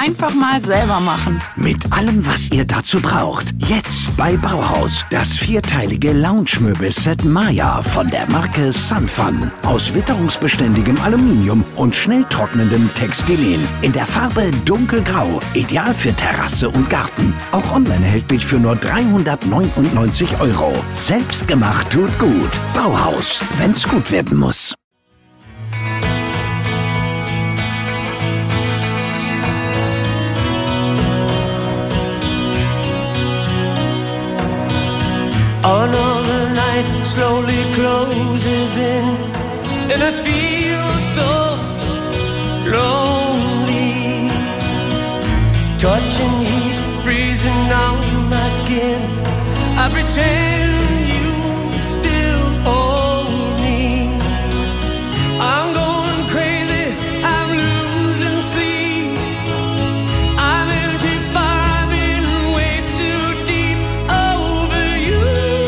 einfach mal selber machen. Mit allem, was ihr dazu braucht. Jetzt bei Bauhaus. Das vierteilige Lounge-Möbelset Maya von der Marke Sunfun. Aus witterungsbeständigem Aluminium und schnell trocknendem Textilin. In der Farbe dunkelgrau. Ideal für Terrasse und Garten. Auch online erhältlich für nur 399 €. Selbst gemacht tut gut. Bauhaus, wenn's gut werden muss. Another night slowly closes in, and I feel so lonely. Touching heat, freezing on my skin. I pretend you still hold me. I'm going crazy, I'm losing sleep. I'm in too far, I've been way too deep over you.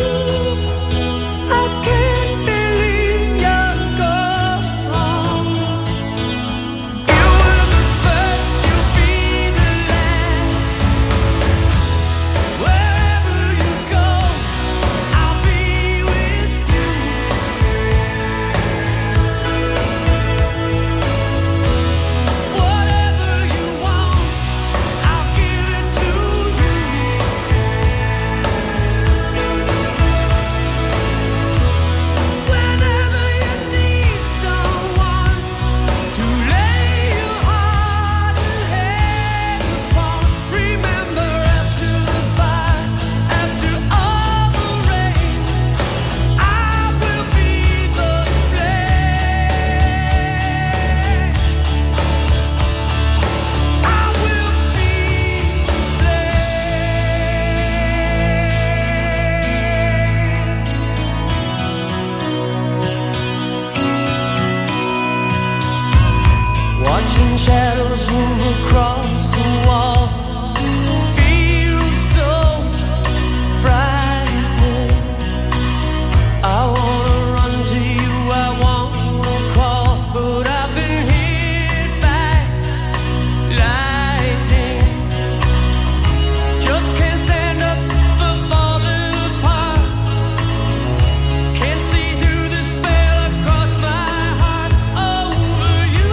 I can't believe you're gone. You were the first, you'll be the last. Wherever you go, I'll be with you. Whatever you want, I'll give it to you. Whenever you need someone to lay your heart and head upon, remember after the fire, after all the rain, I will be the flame. I will be watching shadows move across the wall, feels so frightening. I wanna run to you, I wanna call, but I've been hit by lightning. Just can't stand up for falling apart. Can't see through the spell across my heart over you.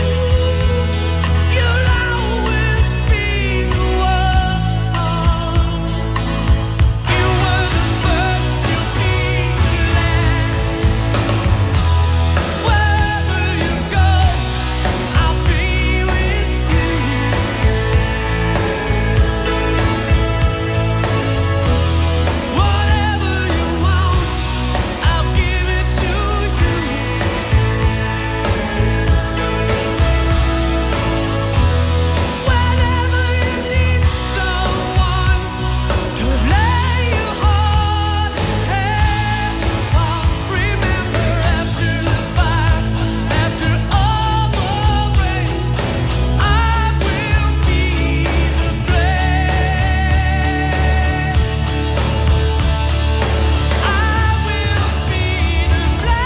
You'll always be the one. You were the first, you'll be the last. Wherever you go, I'll be with you. Whatever you want, I'll give it to you. Whenever you need someone to lay your heart and head upon, remember after the fire, after all the rain, I will be the flame. I will be the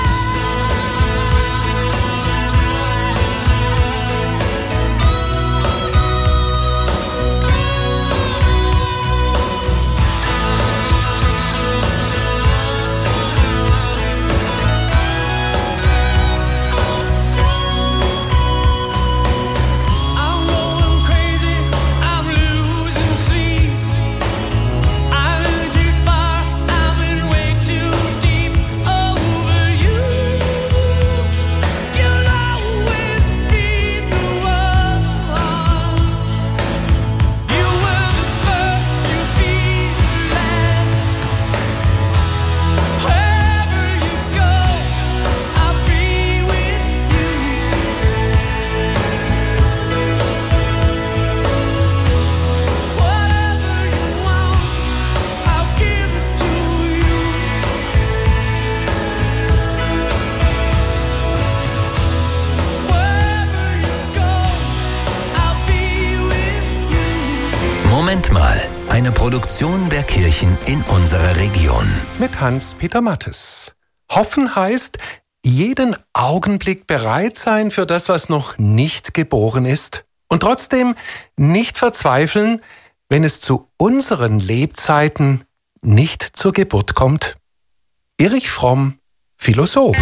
I'm going crazy, I'm losing sleep. I'm in too far, I've been way too deep over you. You'll always be the one. You were the first, you'll be the last. Wherever you go, I'll be with you. Whatever you want, I'll give it to you. Wherever you go, I'll be with you. Moment mal, eine Produktion der Kirchen in unserer Region. Mit Hans-Peter Mattes. Hoffen heißt, jeden Augenblick bereit sein für das, was noch nicht geboren ist. Und trotzdem nicht verzweifeln, wenn es zu unseren Lebzeiten nicht zur Geburt kommt. Erich Fromm, Philosoph.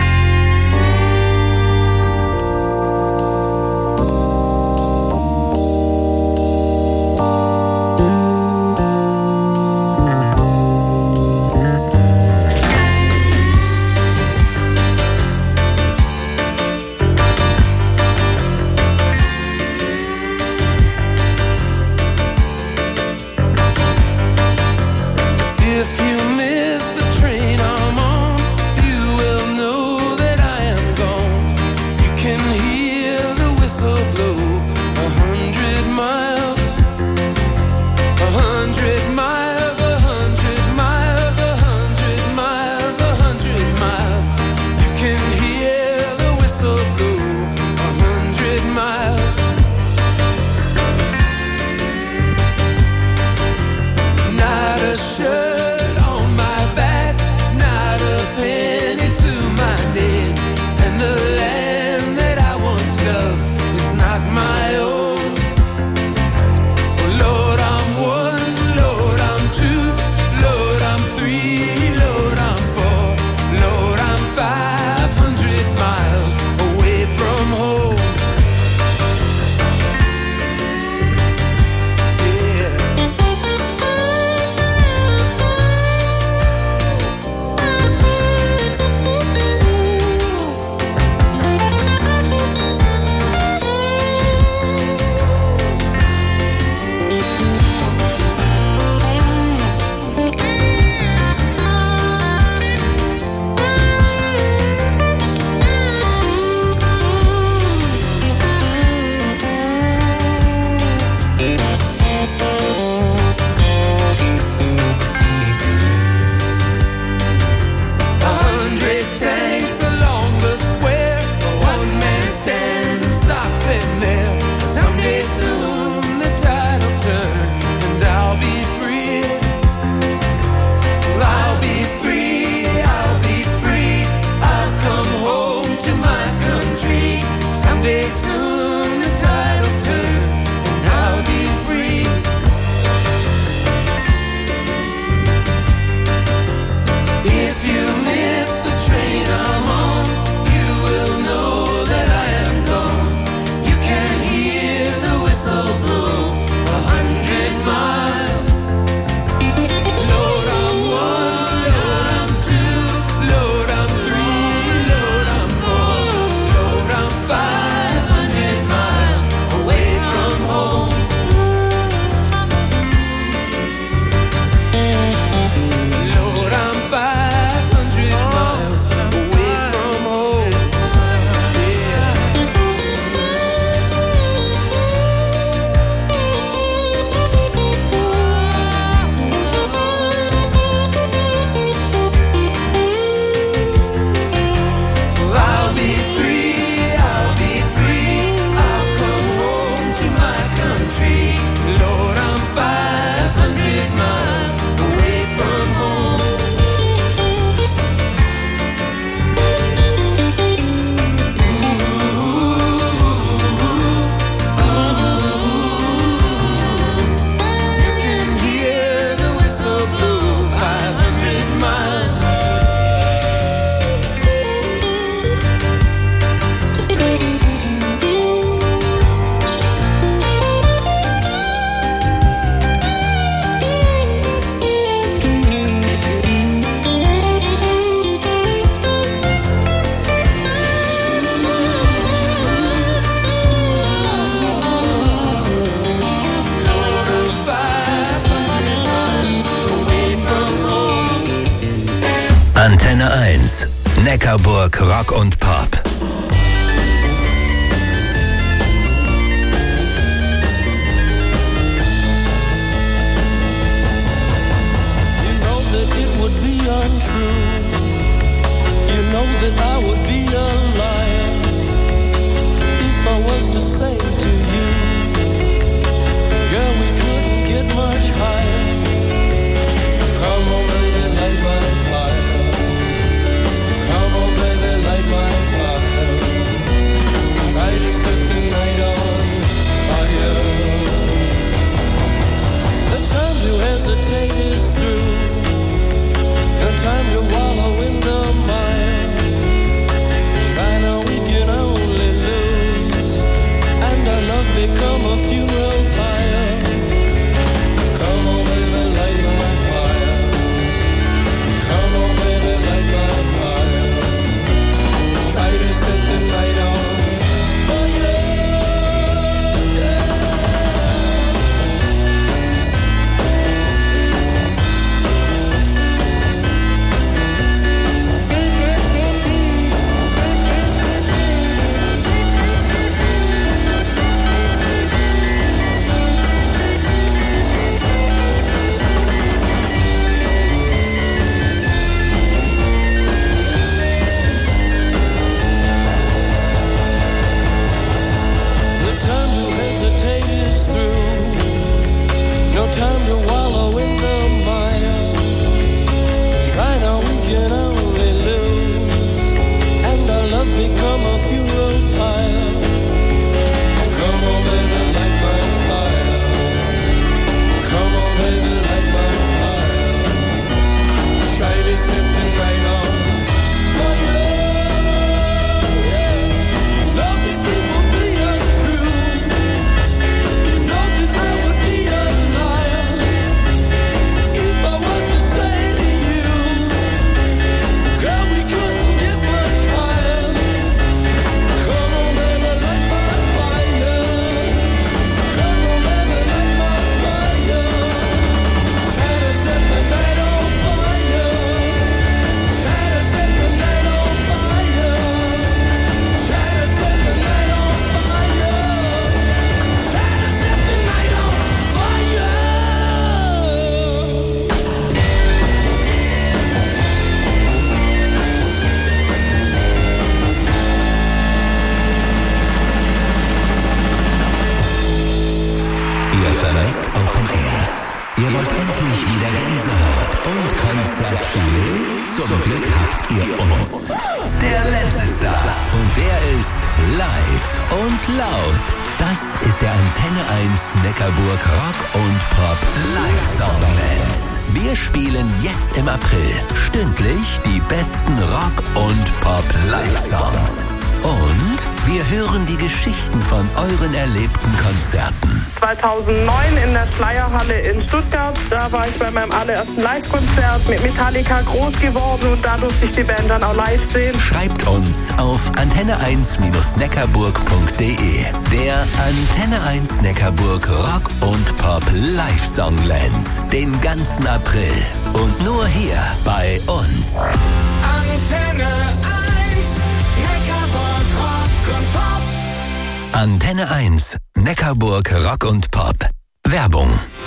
Antenne 1, Neckarburg Rock und Pop. You know that it would be untrue. You know that I would be a liar if I was to say to you, girl, we couldn't get much higher. Come on, baby, light my fire. Come on, baby, light my fire. Ihr vermisst Open Airs. Ihr wollt endlich wieder Gänsehaut und Konzertfeeling? Zum Glück habt ihr uns. Der Lenz ist da und der ist live und laut. Das ist der Antenne 1 Neckarburg Rock und Pop Live Song Lenz. Wir spielen jetzt im April stündlich die besten Rock und Pop Live Songs. Und wir hören die Geschichten von euren erlebten Konzerten. 2009 in der Schleierhalle in Stuttgart, da war ich bei meinem allerersten Live-Konzert mit Metallica groß geworden und da durfte ich die Band dann auch live sehen. Schreibt uns auf antenne1-neckarburg.de. Der Antenne 1 Neckarburg Rock und Pop Live Song Lenz. Den ganzen April. Und nur hier bei uns. Antenne 1, Neckarburg Rock und Pop. Antenne 1 Neckarburg Rock und Pop. Werbung.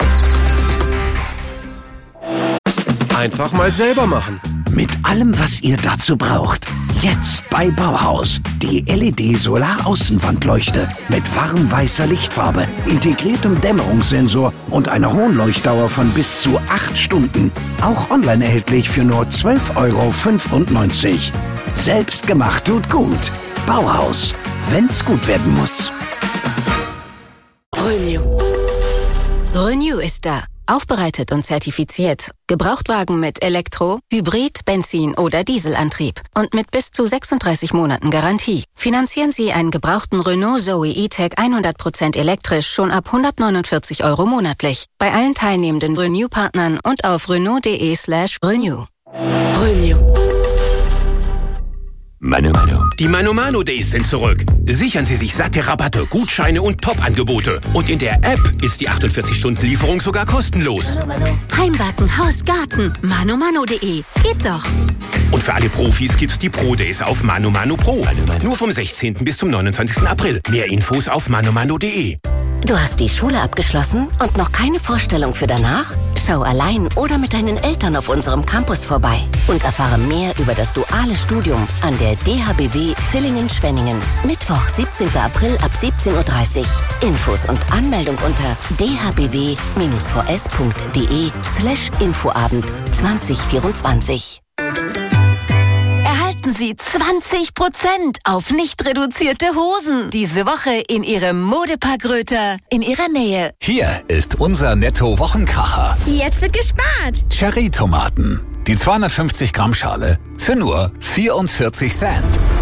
Einfach mal selber machen. Mit allem, was ihr dazu braucht. Jetzt bei Bauhaus. Die LED-Solar-Außenwandleuchte mit warmweißer Lichtfarbe, integriertem Dämmerungssensor und einer hohen Leuchtdauer von bis zu 8 Stunden. Auch online erhältlich für nur 12,95 €. Selbst gemacht tut gut. Bauhaus. Wenn's gut werden muss. Renew ist da. Aufbereitet und zertifiziert. Gebrauchtwagen mit Elektro, Hybrid, Benzin oder Dieselantrieb. Und mit bis zu 36 Monaten Garantie. Finanzieren Sie einen gebrauchten Renault Zoe E-Tech 100% elektrisch schon ab 149 € monatlich. Bei allen teilnehmenden Renew-Partnern und auf renault.de/renew. Mano. Die Mano Days sind zurück. Sichern Sie sich satte Rabatte, Gutscheine und Top-Angebote. Und in der App ist die 48-Stunden-Lieferung sogar kostenlos. Heimwerken, Haus, Garten. Mano.de. Geht doch. Und für alle Profis gibt's die Pro Days auf Mano Pro. Nur vom 16. bis zum 29. April. Mehr Infos auf mano.de. Du hast die Schule abgeschlossen und noch keine Vorstellung für danach? Schau allein oder mit deinen Eltern auf unserem Campus vorbei und erfahre mehr über das duale Studium an der DHBW Villingen-Schwenningen. Mittwoch, 17. April ab 17:30 Uhr. Infos und Anmeldung unter dhbw-vs.de/Infoabend 2024. Erhalten Sie 20% auf nicht reduzierte Hosen. Diese Woche in Ihrem Modepark Röther in Ihrer Nähe. Hier ist unser Netto-Wochenkracher. Jetzt wird gespart. Cherry-Tomaten. Die 250 Gramm Schale für nur 44 Cent.